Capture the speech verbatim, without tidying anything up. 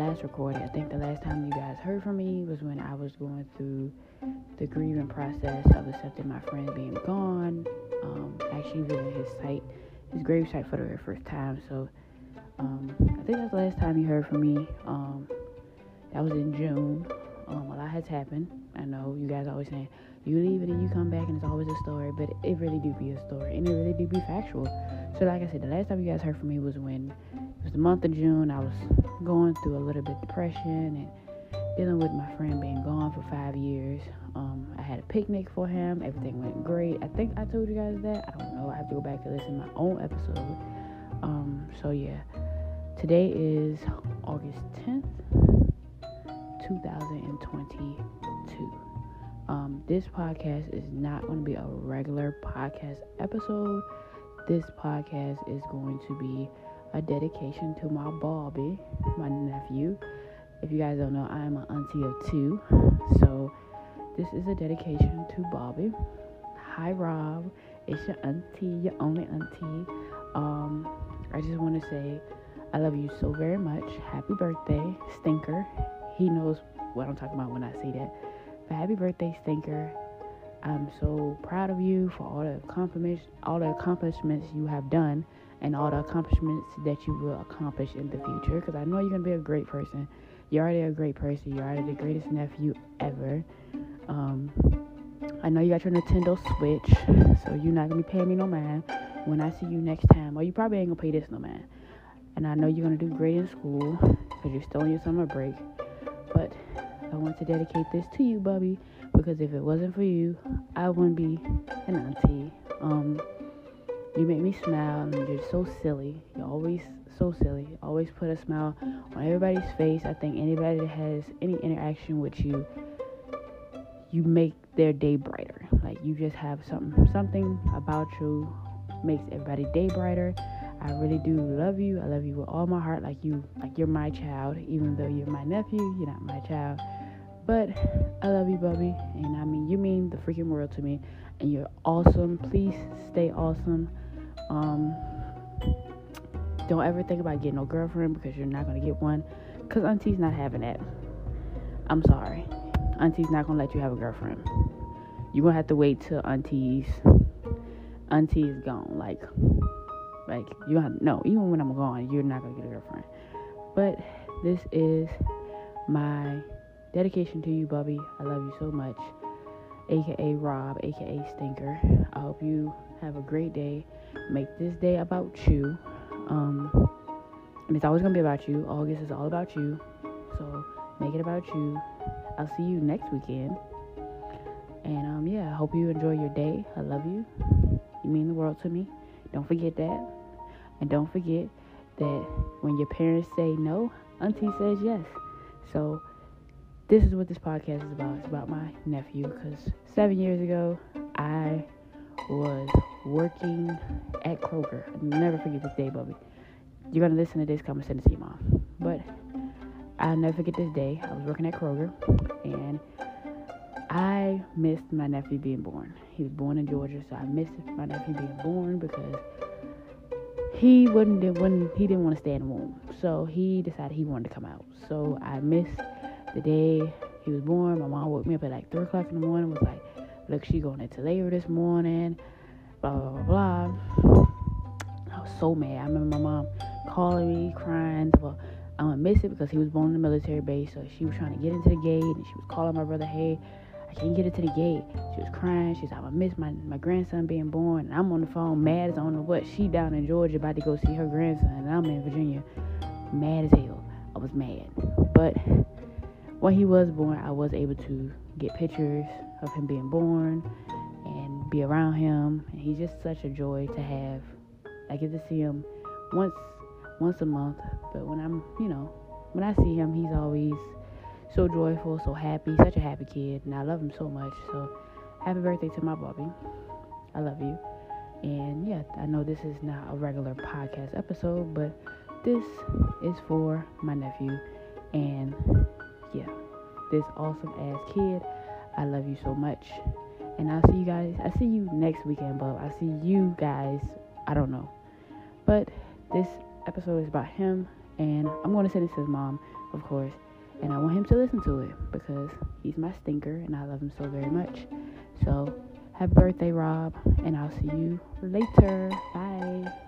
last recording, I think the last time you guys heard from me was when I was going through the grieving process of accepting my friend being gone. Um, actually visiting his site, his grave site for the very first time. So um, I think that's the last time you heard from me. Um, that was in June. Um, a lot has happened. I know you guys always saying you leave it and you come back and it's always a story, but it really do be a story and it really do be factual. So like I said, the last time you guys heard from me was when it was the month of June. I was going through a little bit of depression and dealing with my friend being gone for five years. Um, I had a picnic for him. Everything went great. I think I told you guys that. I don't know. I have to go back to listen to my own episode. Um, so yeah, today is August tenth, twenty twenty-two. Um, this podcast is not going to be a regular podcast episode. This podcast is going to be a dedication to my Bobby, my nephew. If you guys don't know, I am an auntie of two. So this is a dedication to Bobby. Hi, Rob. It's your auntie, your only auntie. Um, I just want to say I love you so very much. Happy birthday, Stinker. He knows what I'm talking about when I say that. But happy birthday, Stinker. I'm so proud of you for all the accomplishments, all the accomplishments you have done, and all the accomplishments that you will accomplish in the future. Because I know you're gonna be a great person. You're already a great person. You're already the greatest nephew ever. Um, I know you got your Nintendo Switch, so you're not gonna be paying me no mind when I see you next time. Or you probably ain't gonna pay this no mind. And I know you're gonna do great in school because you're still on your summer break. But I want to dedicate this to you, Bubby, because if it wasn't for you, I wouldn't be an auntie. Um, you make me smile, and you're so silly. You're always so silly. You always put a smile on everybody's face. I think anybody that has any interaction with you, you make their day brighter. Like, you just have something, something about you makes everybody's day brighter. I really do love you. I love you with all my heart, like you, like you're my child. Even though you're my nephew, you're not my child. But I love you, Bubby, and I mean, you mean the freaking world to me, and you're awesome. Please stay awesome. Um, don't ever think about getting no girlfriend, because you're not gonna get one, because Auntie's not having that. I'm sorry, Auntie's not gonna let you have a girlfriend. You're gonna have to wait till Auntie's Auntie is gone. Like, like you have no. Even when I'm gone, you're not gonna get a girlfriend. But this is my dedication to you, Bubby. I love you so much. A K A Rob, A K A Stinker. I hope you have a great day. Make this day about you. Um, and it's always going to be about you. August is all about you. So make it about you. I'll see you next weekend. And um, yeah, I hope you enjoy your day. I love you. You mean the world to me. Don't forget that. And don't forget that when your parents say no, Auntie says yes. So this is what this podcast is about. It's about my nephew, because seven years ago, I was working at Kroger. I'll never forget this day, Bubby. You're going to listen to this, come and send it to your mom. But I'll never forget this day. I was working at Kroger, and I missed my nephew being born. He was born in Georgia, so I missed my nephew being born because he wouldn't, wouldn't he didn't want to stay in the womb. So he decided he wanted to come out. So I missed the day he was born. My mom woke me up at like three o'clock in the morning, was like, look, she going into labor this morning, blah, blah, blah, blah. I was so mad. I remember my mom calling me, crying. Well, I'm going to miss it because he was born in the military base, so she was trying to get into the gate, and she was calling my brother, hey, I can't get into the gate. She was crying. She was like, I'm going to miss my, my grandson being born, and I'm on the phone, mad as I don't know what. She down in Georgia about to go see her grandson, and I'm in Virginia, mad as hell. I was mad. But when he was born, I was able to get pictures of him being born and be around him, and he's just such a joy to have. I get to see him once once a month, but when I'm, you know, when I see him, he's always so joyful, so happy, such a happy kid, and I love him so much. So happy birthday to my Bobby. I love you. And yeah, I know this is not a regular podcast episode, but this is for my nephew, and yeah, this awesome ass kid. I love you so much, and I'll see you guys. I see you next weekend, but I see you guys. I don't know, but this episode is about him And I'm going to send it to his mom, of course. And I want him to listen to it because he's my stinker and I love him so very much. So, happy birthday, Rob. And I'll see you later. Bye.